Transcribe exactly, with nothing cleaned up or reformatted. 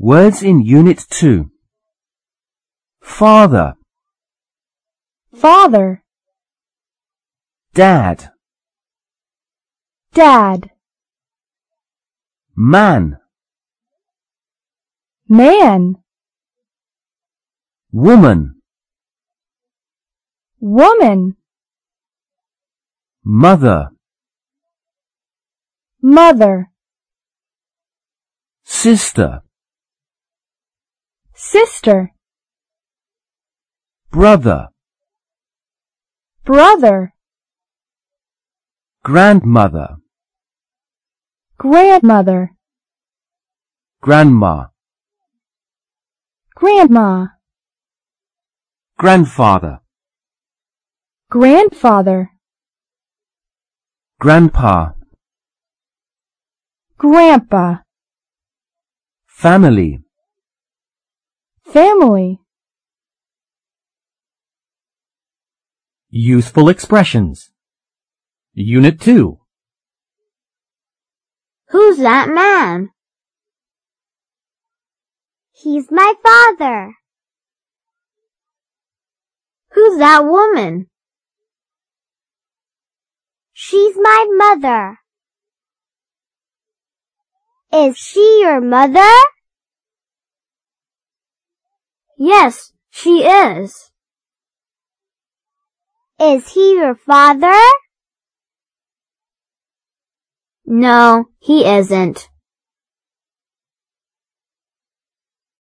Words in Unit two. Father, Father, Dad, Dad, Man, Man, Woman, Woman, Mother, Mother, Sister, Sister, Brother, Brother, Grandmother, Grandmother, Grandma, Grandma, Grandfather, Grandfather, Grandpa, Grandpa, Family. Family. Useful expressions. Unit two. Who's that man? He's my father. Who's that woman? She's my mother. Is she your mother? Yes, she is. Is he your father? No, he isn't.